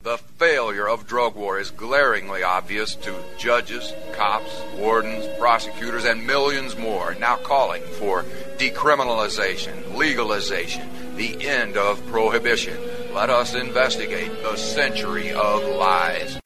The failure of drug war is glaringly obvious to judges, cops, wardens, prosecutors, and millions more now calling for decriminalization, legalization, the end of prohibition. Let us investigate the century of lies.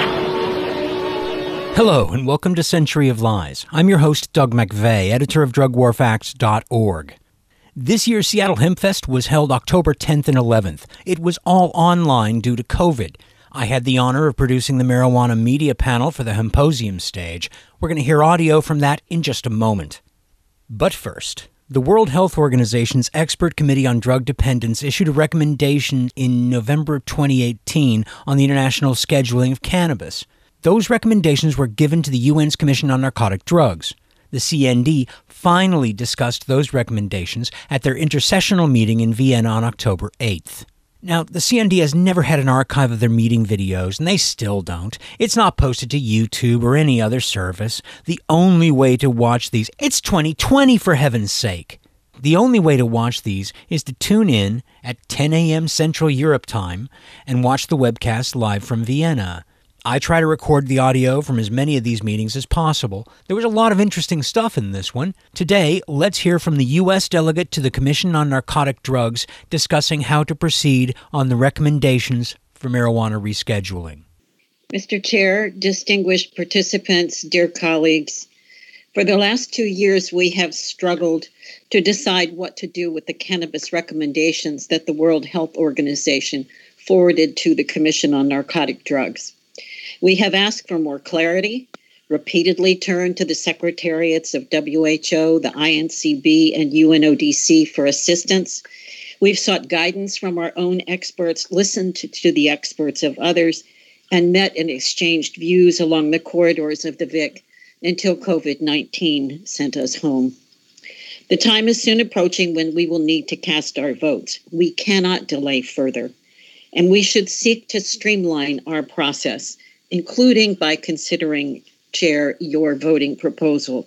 Hello, and welcome to Century of Lies. I'm your host, Doug McVeigh, editor of DrugWarFacts.org. This year's Seattle HempFest was held October 10th and 11th. It was all online due to COVID. I had the honor of producing the marijuana media panel for the Hemposium stage. We're going to hear audio from that in just a moment. But first, the World Health Organization's Expert Committee on Drug Dependence issued a recommendation in November 2018 on the international scheduling of cannabis. Those recommendations were given to the UN's Commission on Narcotic Drugs. The CND finally discussed those recommendations at their intersessional meeting in Vienna on October 8th. Now, the CND has never had an archive of their meeting videos, and they still don't. It's not posted to YouTube or any other service. The only way to watch these, it's 2020 for heaven's sake. The only way to watch these is to tune in at 10 a.m. Central Europe time and watch the webcast live from Vienna. I try to record the audio from as many of these meetings as possible. There was a lot of interesting stuff in this one. Today, let's hear from the U.S. delegate to the Commission on Narcotic Drugs discussing how to proceed on the recommendations for marijuana rescheduling. Mr. Chair, distinguished participants, dear colleagues, for the last 2 years, we have struggled to decide what to do with the cannabis recommendations that the World Health Organization forwarded to the Commission on Narcotic Drugs. We have asked for more clarity, repeatedly turned to the secretariats of WHO, the INCB, and UNODC for assistance. We've sought guidance from our own experts, listened to the experts of others, and met and exchanged views along the corridors of the VIC until COVID-19 sent us home. The time is soon approaching when we will need to cast our votes. We cannot delay further, and we should seek to streamline our process, including by considering, Chair, your voting proposal.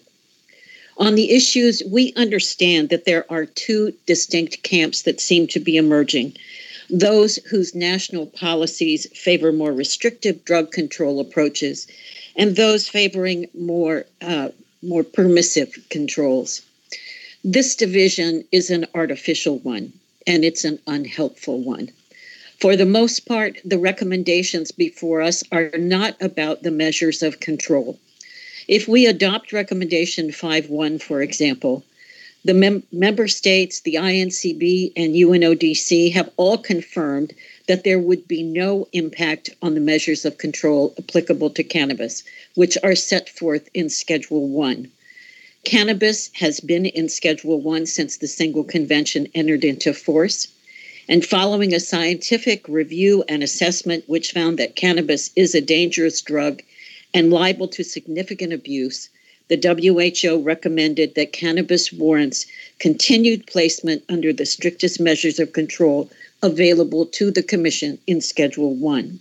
On the issues, we understand that there are two distinct camps that seem to be emerging. Those whose national policies favor more restrictive drug control approaches, and those favoring more permissive controls. This division is an artificial one, and it's an unhelpful one. For the most part, the recommendations before us are not about the measures of control. If we adopt Recommendation 5.1, for example, the member states, the INCB, and UNODC have all confirmed that there would be no impact on the measures of control applicable to cannabis, which are set forth in Schedule 1. Cannabis has been in Schedule 1 since the single convention entered into force. And following a scientific review and assessment which found that cannabis is a dangerous drug and liable to significant abuse, the WHO recommended that cannabis warrants continued placement under the strictest measures of control available to the Commission in Schedule 1.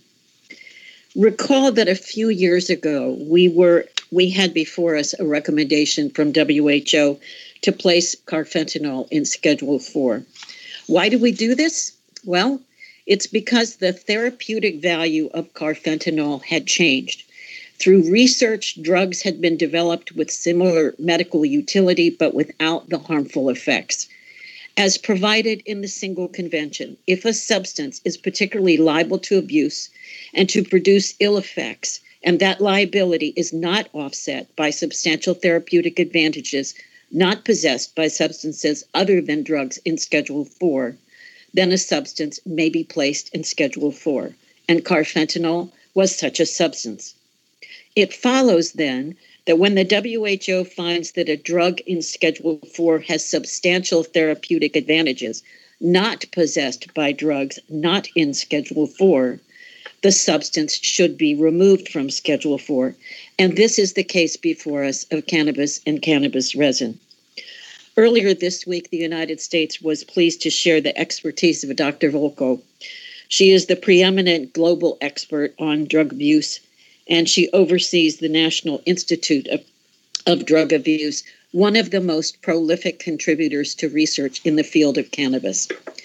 Recall that a few years ago, we had before us a recommendation from WHO to place carfentanil in Schedule 4. Why do we do this? Well, it's because the therapeutic value of carfentanil had changed. Through research, drugs had been developed with similar medical utility, but without the harmful effects. As provided in the single convention, if a substance is particularly liable to abuse and to produce ill effects, and that liability is not offset by substantial therapeutic advantages not possessed by substances other than drugs in Schedule 4, then a substance may be placed in Schedule 4, and carfentanil was such a substance. It follows, then, that when the WHO finds that a drug in Schedule 4 has substantial therapeutic advantages not possessed by drugs not in Schedule 4, the substance should be removed from Schedule 4, and this is the case before us of cannabis and cannabis resin. Earlier this week, the United States was pleased to share the expertise of Dr. Volkow. She is the preeminent global expert on drug abuse, and she oversees the National Institute of Drug Abuse, one of the most prolific contributors to research in the field of cannabis.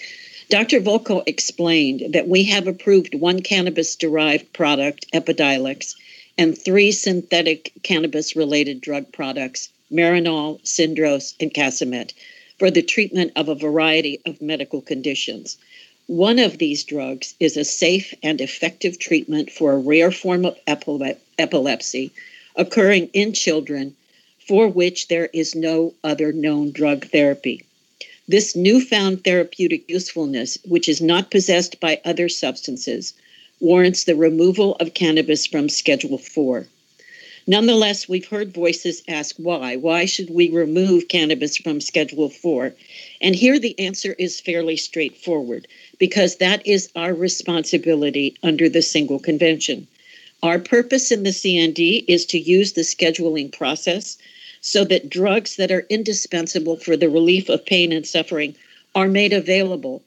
Dr. Volkow explained that we have approved one cannabis-derived product, Epidiolex, and 3 synthetic cannabis-related drug products, Marinol, Syndros, and Casamet, for the treatment of a variety of medical conditions. One of these drugs is a safe and effective treatment for a rare form of epilepsy occurring in children for which there is no other known drug therapy. This newfound therapeutic usefulness, which is not possessed by other substances, warrants the removal of cannabis from Schedule 4. Nonetheless, we've heard voices ask why. Why should we remove cannabis from Schedule 4? And here the answer is fairly straightforward, because that is our responsibility under the Single Convention. Our purpose in the CND is to use the scheduling process so that drugs that are indispensable for the relief of pain and suffering are made available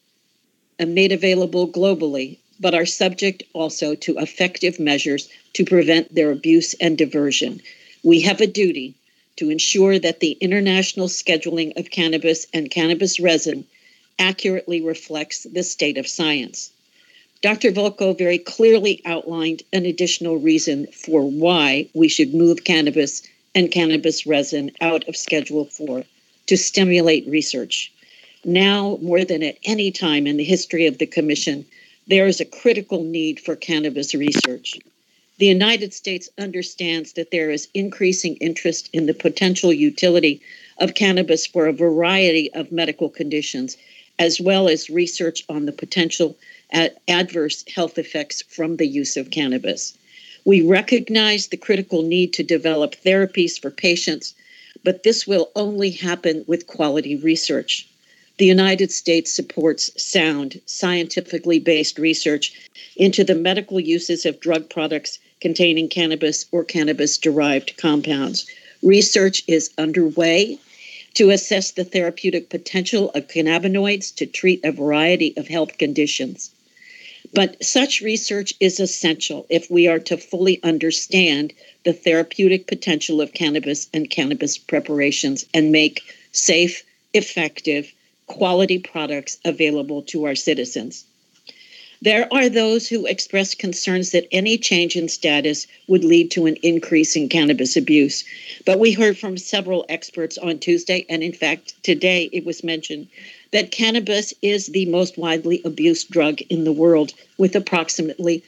globally, but are subject also to effective measures to prevent their abuse and diversion. We have a duty to ensure that the international scheduling of cannabis and cannabis resin accurately reflects the state of science. Dr. Volkow very clearly outlined an additional reason for why we should move cannabis and cannabis resin out of Schedule 4 to stimulate research. Now, more than at any time in the history of the Commission, there is a critical need for cannabis research. The United States understands that there is increasing interest in the potential utility of cannabis for a variety of medical conditions, as well as research on the potential adverse health effects from the use of cannabis. We recognize the critical need to develop therapies for patients, but this will only happen with quality research. The United States supports sound, scientifically based research into the medical uses of drug products containing cannabis or cannabis-derived compounds. Research is underway to assess the therapeutic potential of cannabinoids to treat a variety of health conditions. But such research is essential if we are to fully understand the therapeutic potential of cannabis and cannabis preparations and make safe, effective, quality products available to our citizens. There are those who express concerns that any change in status would lead to an increase in cannabis abuse. But we heard from several experts on Tuesday, and in fact, today it was mentioned that cannabis is the most widely abused drug in the world, with approximately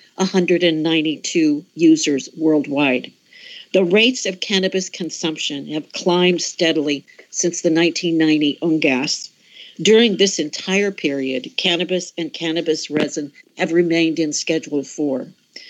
192 users worldwide. The rates of cannabis consumption have climbed steadily since the 1990 UNGAS. During this entire period, cannabis and cannabis resin have remained in Schedule 4.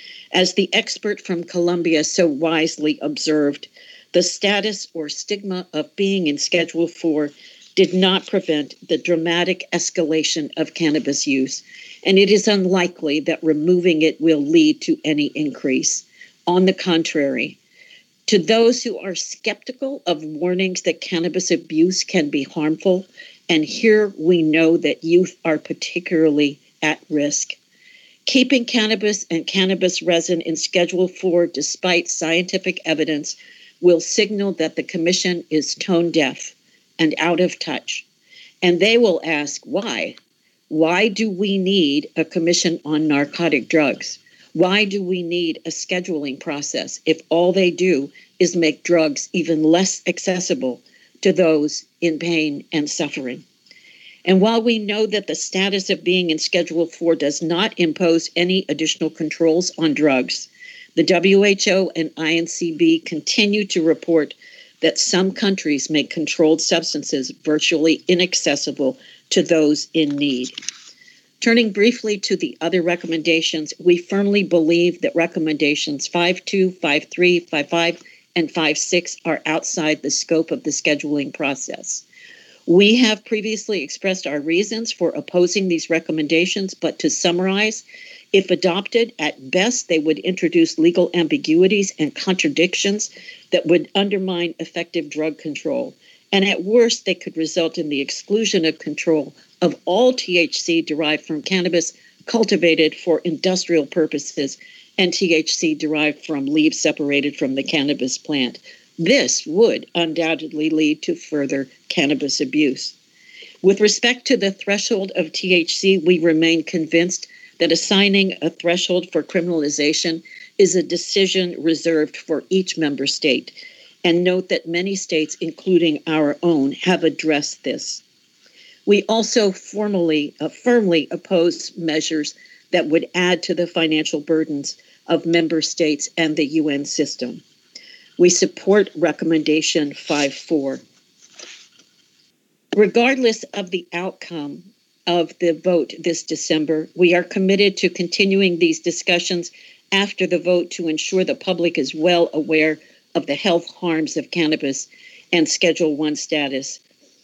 As the expert from Columbia so wisely observed, the status or stigma of being in Schedule 4 did not prevent the dramatic escalation of cannabis use, and it is unlikely that removing it will lead to any increase. On the contrary, to those who are skeptical of warnings that cannabis abuse can be harmful, and here we know that youth are particularly at risk, keeping cannabis and cannabis resin in Schedule 4 despite scientific evidence will signal that the Commission is tone deaf and out of touch. And they will ask why. Why do we need a commission on narcotic drugs? Why do we need a scheduling process if all they do is make drugs even less accessible to those in pain and suffering? And while we know that the status of being in Schedule 4 does not impose any additional controls on drugs, the WHO and INCB continue to report that some countries make controlled substances virtually inaccessible to those in need. Turning briefly to the other recommendations, we firmly believe that recommendations 5.2, 5.3, 5.5, and 5.6 are outside the scope of the scheduling process. We have previously expressed our reasons for opposing these recommendations, but to summarize, if adopted, at best, they would introduce legal ambiguities and contradictions that would undermine effective drug control. And at worst, they could result in the exclusion of control of all THC derived from cannabis cultivated for industrial purposes and THC derived from leaves separated from the cannabis plant. This would undoubtedly lead to further cannabis abuse. With respect to the threshold of THC, we remain convinced that assigning a threshold for criminalization is a decision reserved for each member state, and note that many states, including our own, have addressed this. We also firmly oppose measures that would add to the financial burdens of member states and the UN system. We support Recommendation 5.4. Regardless of the outcome of the vote this December, we are committed to continuing these discussions after the vote to ensure the public is well aware of the health harms of cannabis and Schedule I status.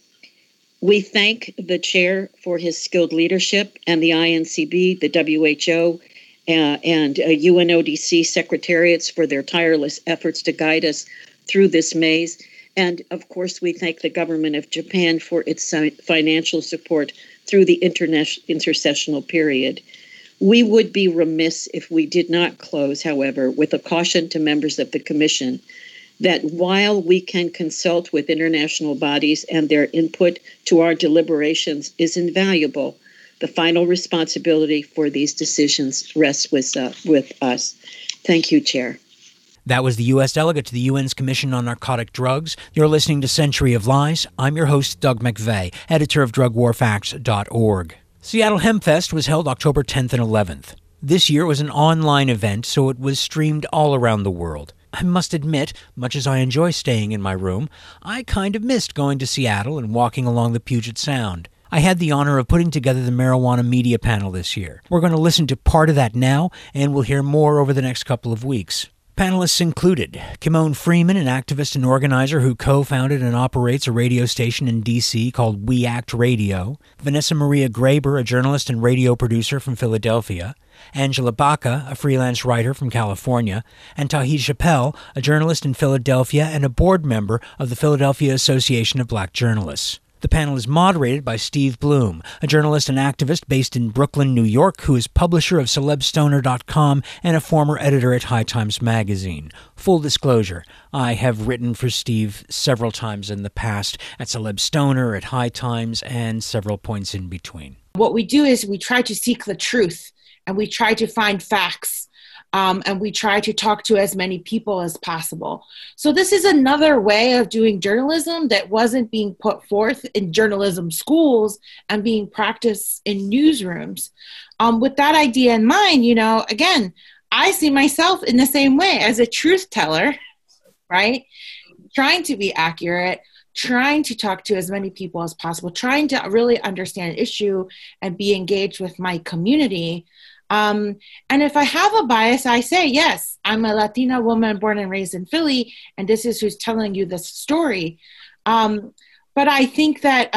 We thank the chair for his skilled leadership and the INCB, the WHO, and UNODC secretariats for their tireless efforts to guide us through this maze. And of course, we thank the government of Japan for its financial support through the intercessional period. We would be remiss if we did not close, however, with a caution to members of the Commission that while we can consult with international bodies and their input to our deliberations is invaluable, the final responsibility for these decisions rests with us. Thank you, Chair. That was the U.S. delegate to the UN's Commission on Narcotic Drugs. You're listening to Century of Lies. I'm your host, Doug McVeigh, editor of DrugWarFacts.org. Seattle HempFest was held October 10th and 11th. This year was an online event, so it was streamed all around the world. I must admit, much as I enjoy staying in my room, I kind of missed going to Seattle and walking along the Puget Sound. I had the honor of putting together the marijuana media panel this year. We're going to listen to part of that now, and we'll hear more over the next couple of weeks. Panelists included Kimon Freeman, an activist and organizer who co-founded and operates a radio station in D.C. called We Act Radio, Vanessa Maria Graber, a journalist and radio producer from Philadelphia, Angela Baca, a freelance writer from California, and Tauhid Chappell, a journalist in Philadelphia and a board member of the Philadelphia Association of Black Journalists. The panel is moderated by Steve Bloom, a journalist and activist based in Brooklyn, New York, who is publisher of CelebStoner.com and a former editor at High Times Magazine. Full disclosure, I have written for Steve several times in the past at CelebStoner, at High Times, and several points in between. What we do is we try to seek the truth, and we try to find facts. And we try to talk to as many people as possible. So this is another way of doing journalism that wasn't being put forth in journalism schools and being practiced in newsrooms. With that idea in mind, again, I see myself in the same way as a truth teller, right? Trying to be accurate, trying to talk to as many people as possible, trying to really understand an issue and be engaged with my community. And if I have a bias, I say, yes, I'm a Latina woman born and raised in Philly, and this is who's telling you this story. But I think that,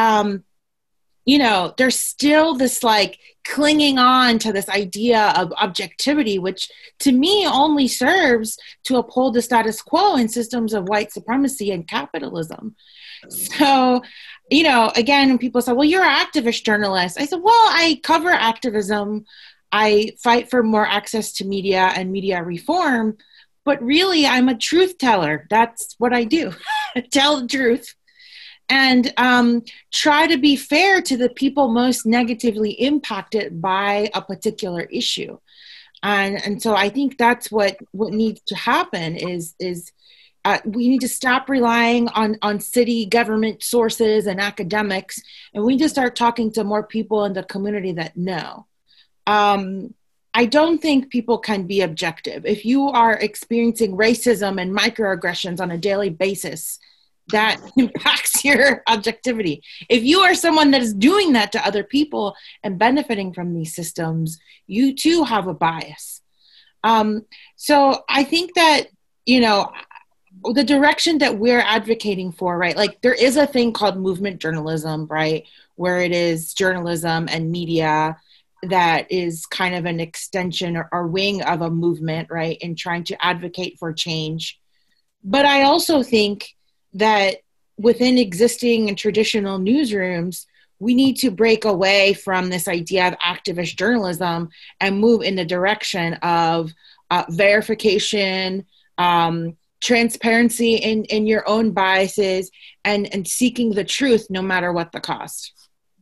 there's still this clinging on to this idea of objectivity, which to me only serves to uphold the status quo in systems of white supremacy and capitalism. So, again, when people say, well, you're an activist journalist, I said, well, I cover activism. I fight for more access to media and media reform, but really I'm a truth teller. That's what I do, tell the truth. And try to be fair to the people most negatively impacted by a particular issue. And so I think that's what needs to happen is we need to stop relying on city government sources and academics, and we need to start talking to more people in the community that know. I don't think people can be objective. If you are experiencing racism and microaggressions on a daily basis, that impacts your objectivity. If you are someone that is doing that to other people and benefiting from these systems, you too have a bias. So I think that, the direction that we're advocating for, right? There is a thing called movement journalism, right? Where it is journalism and media that is kind of an extension or wing of a movement, right, in trying to advocate for change. But I also think that within existing and traditional newsrooms, we need to break away from this idea of activist journalism and move in the direction of verification, transparency in your own biases, and seeking the truth no matter what the cost.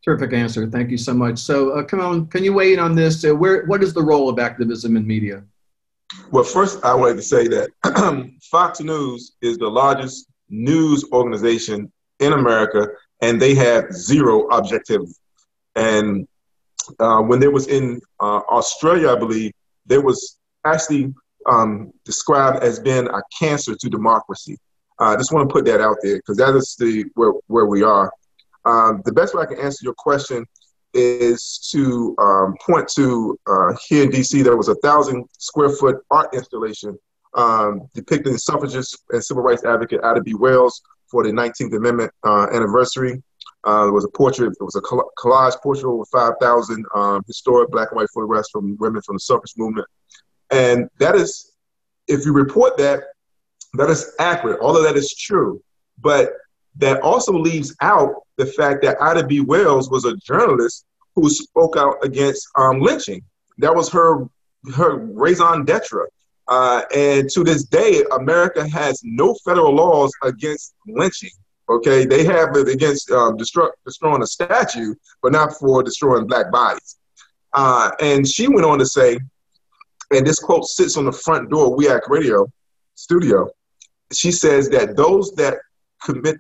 Terrific answer. Thank you so much. So, Kimon, can you weigh in on this? What is the role of activism in media? Well, first, I wanted to say that Fox News is the largest news organization in America, and they have zero objectivity. And when they was in Australia, I believe, there was actually described as being a cancer to democracy. I just want to put that out there because that is where we are. The best way I can answer your question is to point to here in DC, there was a 1,000-square-foot art installation depicting suffragist and civil rights advocate Ida B. Wells for the 19th Amendment anniversary. There was a portrait, it was a collage portrait over 5,000 historic black and white photographs from women from the suffrage movement. And that is, if you report that, that is accurate. All of that is true. But that also leaves out the fact that Ida B. Wells was a journalist who spoke out against lynching. That was her raison d'etre. And to this day, America has no federal laws against lynching. Okay, they have it against destroying a statue, but not for destroying black bodies. And she went on to say, and this quote sits on the front door of WEAC Radio studio. She says that those that commit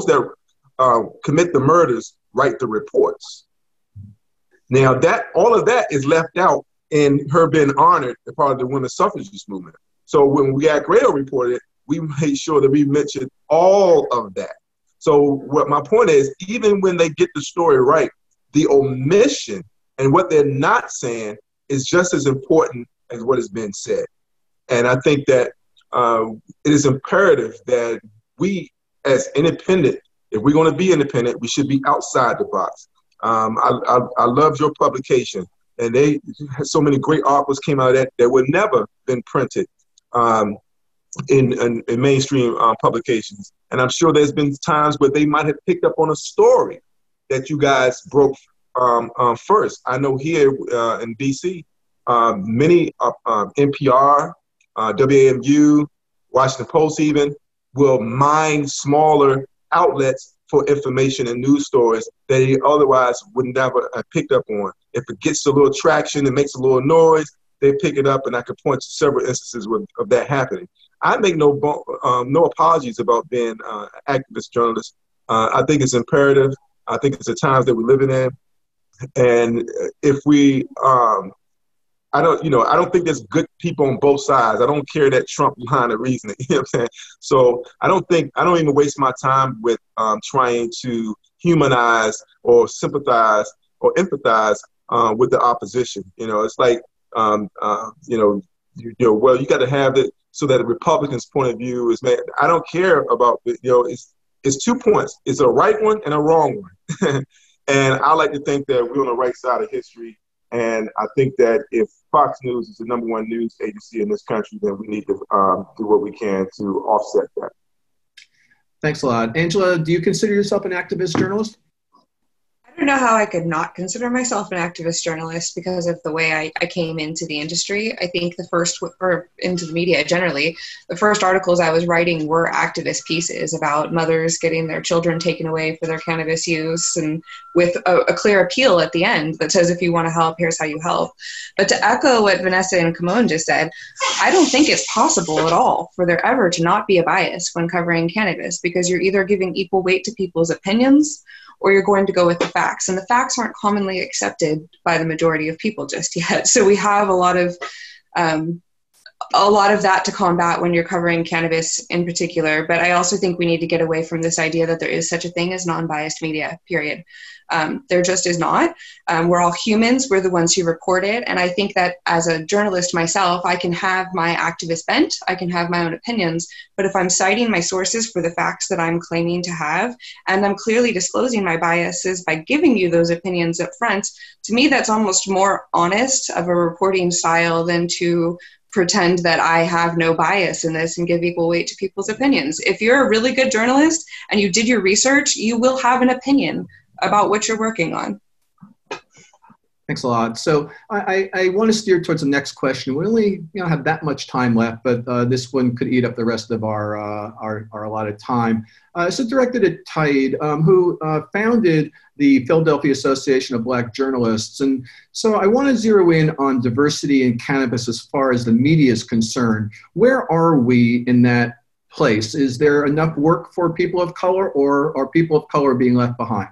the murders write the reports. Now that all of that is left out in her being honored as part of the women's suffragist movement. So when WEAC Radio reported, we made sure that we mentioned all of that. So what my point is, even when they get the story right, the omission and what they're not saying is just as important as what has been said. And I think that it is imperative that we, as independent, if we're going to be independent, we should be outside the box. I loved your publication, and they had so many great articles came out of that would never been printed in mainstream publications. And I'm sure there's been times where they might have picked up on a story that you guys broke first. I know here in DC, many NPR, WAMU, Washington Post even, will mine smaller outlets for information and news stories that he otherwise would never have picked up on. If it gets a little traction, it makes a little noise, they pick it up, and I could point to several instances of that happening. I make no apologies about being an activist journalist. I think it's imperative. I think it's the times that we're living in. And if we, I don't think there's good people on both sides. I don't carry that Trump line of reasoning. You know what I'm saying? So I don't even waste my time with trying to humanize or sympathize or empathize with the opposition. You know, it's like, well, you got to have it so that the Republicans' point of view is made. I don't care about, it's 2 points. It's a right one and a wrong one. And I like to think that we're on the right side of history. And I think that if Fox News is the #1 news agency in this country, then we need to do what we can to offset that. Thanks a lot. Angela, do you consider yourself an activist journalist? I don't know how I could not consider myself an activist journalist because of the way I came into the industry. I think or into the media generally, the first articles I was writing were activist pieces about mothers getting their children taken away for their cannabis use, and with a clear appeal at the end that says, if you want to help, here's how you help. But to echo what Vanessa and Kimon just said, I don't think it's possible at all for there ever to not be a bias when covering cannabis, because you're either giving equal weight to people's opinions or you're going to go with the facts. And the facts aren't commonly accepted by the majority of people just yet. So we have a lot of that to combat when you're covering cannabis in particular. But I also think we need to get away from this idea that there is such a thing as non-biased media, period. There just is not. We're all humans. We're the ones who report it. And I think that as a journalist myself, I can have my activist bent. I can have my own opinions. But if I'm citing my sources for the facts that I'm claiming to have, and I'm clearly disclosing my biases by giving you those opinions up front, to me, that's almost more honest of a reporting style than to pretend that I have no bias in this and give equal weight to people's opinions. If you're a really good journalist and you did your research, you will have an opinion about what you're working on. Thanks a lot. So I want to steer towards the next question. We only have that much time left, but this one could eat up the rest of our allotted time. So directed at Tide, who founded the Philadelphia Association of Black Journalists. And so I want to zero in on diversity in cannabis as far as the media is concerned. Where are we in that place? Is there enough work for people of color, or are people of color being left behind?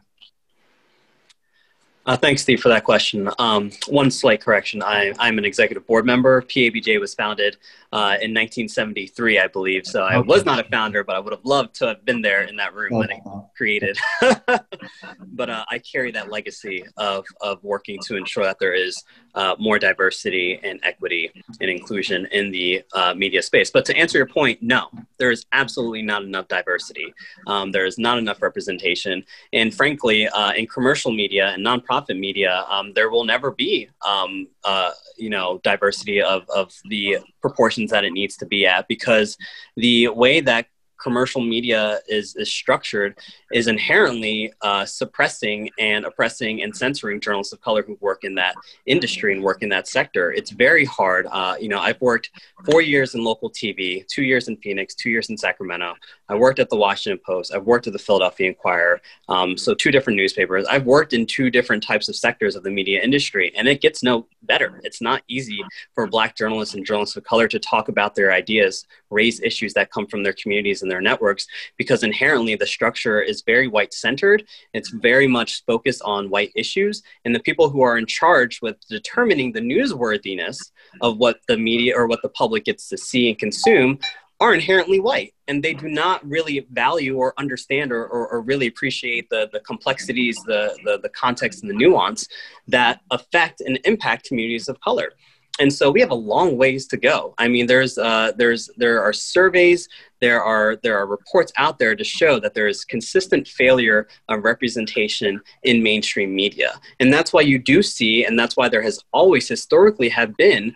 Thanks, Steve, for that question. One slight correction. I'm an executive board member. PABJ was founded in 1973, I believe. So I was not a founder, but I would have loved to have been there in that room when it created. But I carry that legacy of working to ensure that there is more diversity and equity and inclusion in the media space. But to answer your point, no, there is absolutely not enough diversity. There is not enough representation. And frankly, in commercial media and nonprofit media, there will never be, diversity of the proportions that it needs to be at, because the way that commercial media is structured is inherently suppressing and oppressing and censoring journalists of color who work in that industry and work in that sector. It's very hard. I've worked 4 years in local TV, 2 years in Phoenix, 2 years in Sacramento. I worked at the Washington Post. I've worked at the Philadelphia Inquirer. So 2 different newspapers. I've worked in 2 different types of sectors of the media industry, and it gets no better. It's not easy for Black journalists and journalists of color to talk about their ideas, raise issues that come from their communities and their networks, because inherently the structure is very white-centered. It's very much focused on white issues, and the people who are in charge with determining the newsworthiness of what the media or what the public gets to see and consume are inherently white, and they do not really value or understand or really appreciate the complexities, the context and the nuance that affect and impact communities of color. And so we have a long ways to go. I mean, there are surveys, there are reports out there to show that there is consistent failure of representation in mainstream media. And that's why you do see, and that's why there has always historically have been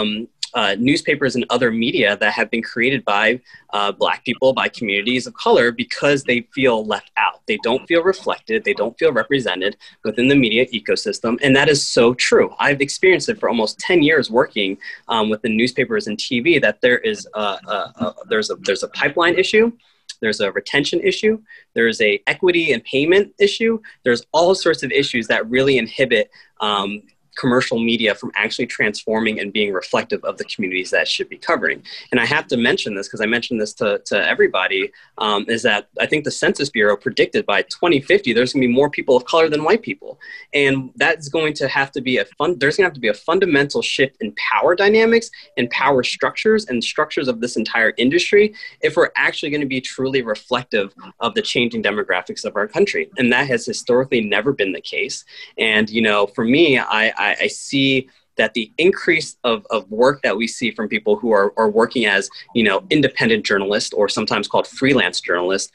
newspapers and other media that have been created by Black people, by communities of color, because they feel left out. They don't feel reflected. They don't feel represented within the media ecosystem. And that is so true. I've experienced it for almost 10 years working with the newspapers and TV, that there is there's a pipeline issue. There's a retention issue. There's a equity and payment issue. There's all sorts of issues that really inhibit commercial media from actually transforming and being reflective of the communities that it should be covering. And I have to mention this because I mentioned this to everybody, is that I think the Census Bureau predicted by 2050, there's going to be more people of color than white people. And that's going to have to be there's going to have to be a fundamental shift in power dynamics and power structures and structures of this entire industry if we're actually going to be truly reflective of the changing demographics of our country. And that has historically never been the case. And, for me, I see that the increase of work that we see from people who are working as, independent journalists, or sometimes called freelance journalists,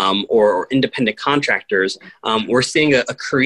or independent contractors, we're seeing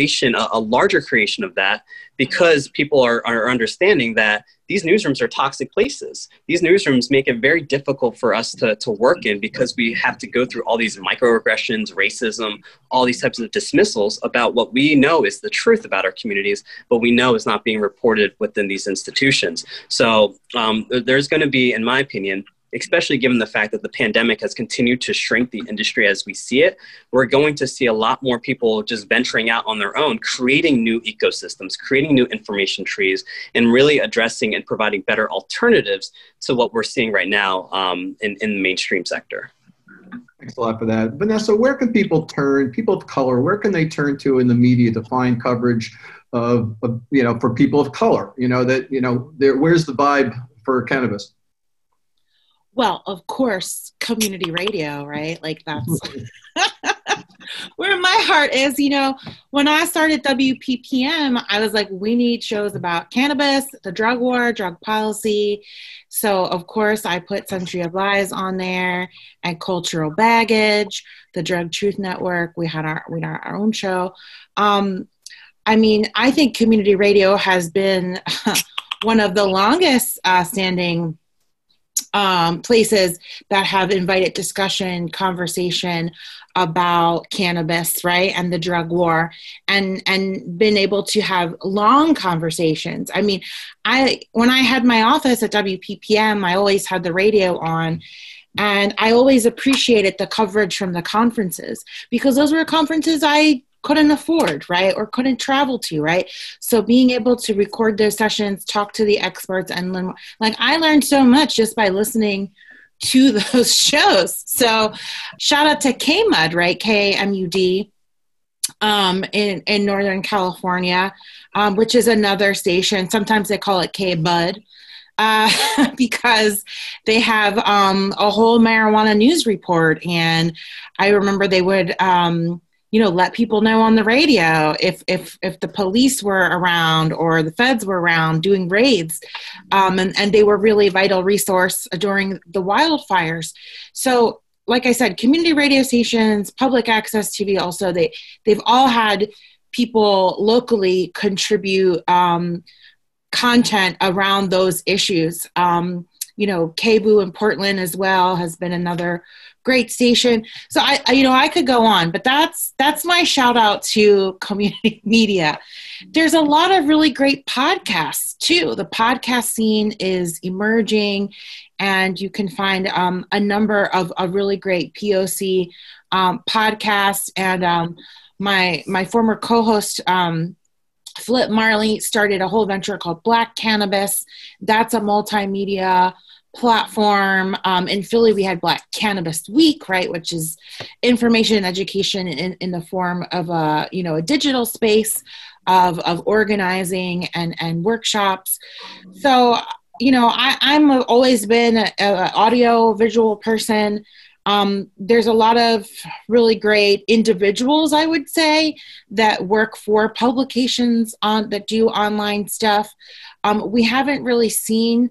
a larger creation of that, because people are understanding that these newsrooms are toxic places. These newsrooms make it very difficult for us to work in, because we have to go through all these microaggressions, racism, all these types of dismissals about what we know is the truth about our communities, but we know is not being reported within these institutions. So there's going to be, in my opinion, especially given the fact that the pandemic has continued to shrink the industry as we see it, we're going to see a lot more people just venturing out on their own, creating new ecosystems, creating new information trees, and really addressing and providing better alternatives to what we're seeing right now in the mainstream sector. Thanks a lot for that. Vanessa, where can people of color, where can they turn to in the media to find coverage of for people of color, where's the vibe for cannabis? Well, of course, community radio, right? Like that's where my heart is. When I started WPPM, I was like, we need shows about cannabis, the drug war, drug policy. So, of course, I put Century of Lies on there, and Cultural Baggage, the Drug Truth Network. We had our own show. I think community radio has been one of the longest standing places that have invited discussion, conversation about cannabis, right, and the drug war, and been able to have long conversations. I mean, when I had my office at WPPM, I always had the radio on, and I always appreciated the coverage from the conferences, because those were conferences I couldn't afford, right, or couldn't travel to, right? So being able to record those sessions, talk to the experts, and learn, like, I learned so much just by listening to those shows. So shout out to KMUD, right, KMUD, in Northern California, which is another station. Sometimes they call it KBUD, because they have a whole marijuana news report. And I remember they would let people know on the radio if the police were around or the feds were around doing raids, and they were really a vital resource during the wildfires. So, like I said, community radio stations, public access TV, also they've all had people locally contribute content around those issues. KBOO in Portland as well has been another great station. So I could go on, but that's my shout out to community media. There's a lot of really great podcasts too. The podcast scene is emerging, and you can find a number of really great POC podcasts. And my former co-host, Flip Marley, started a whole venture called Black Cannabis. That's a multimedia platform. In Philly, we had Black Cannabis Week, right, which is information and education in the form of a digital space of organizing and workshops. So, I'm always been an audio visual person. There's a lot of really great individuals, I would say, that work for publications that do online stuff. We haven't really seen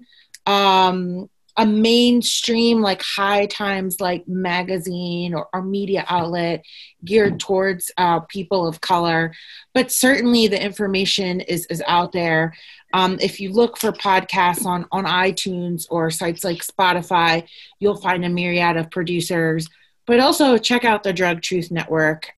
a mainstream, like High Times, like magazine or media outlet geared towards people of color. But certainly the information is out there. If you look for podcasts on iTunes or sites like Spotify, you'll find a myriad of producers. But also check out the Drug Truth Network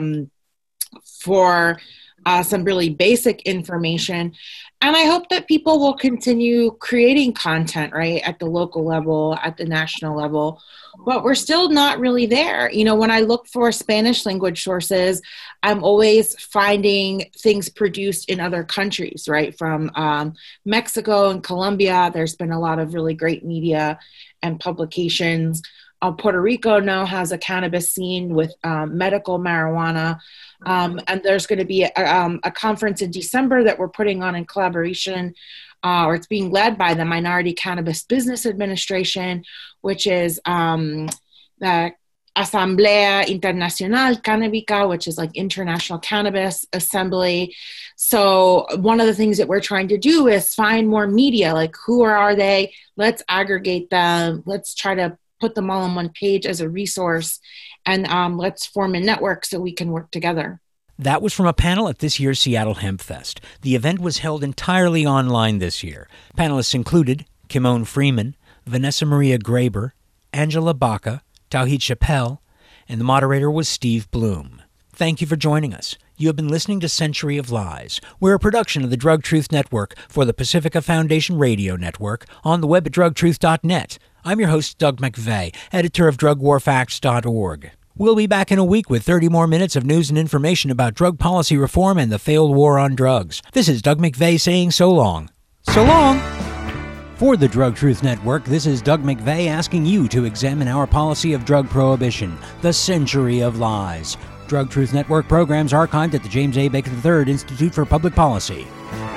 for some really basic information. And I hope that people will continue creating content, right, at the local level, at the national level. But we're still not really there. When I look for Spanish language sources, I'm always finding things produced in other countries, right? From Mexico and Colombia, there's been a lot of really great media and publications. Puerto Rico now has a cannabis scene with medical marijuana. And there's going to be a conference in December that we're putting on in collaboration, or it's being led by the Minority Cannabis Business Administration, which is the Asamblea Internacional Canábica, which is like International Cannabis Assembly. So one of the things that we're trying to do is find more media, like who are they? Let's aggregate them. Let's try to put them all on one page as a resource, and let's form a network so we can work together. That was from a panel at this year's Seattle Hemp Fest. The event was held entirely online this year. Panelists included Kimon Freeman, Vanessa Maria Graber, Angela Baca, Tauhid Chappelle, and the moderator was Steve Bloom. Thank you for joining us. You have been listening to Century of Lies. We're a production of the Drug Truth Network for the Pacifica Foundation Radio Network, on the web at drugtruth.net. I'm your host, Doug McVeigh, editor of drugwarfacts.org. We'll be back in a week with 30 more minutes of news and information about drug policy reform and the failed war on drugs. This is Doug McVeigh saying so long. So long! For the Drug Truth Network, this is Doug McVeigh asking you to examine our policy of drug prohibition, the Century of Lies. Drug Truth Network programs archived at the James A. Baker III Institute for Public Policy.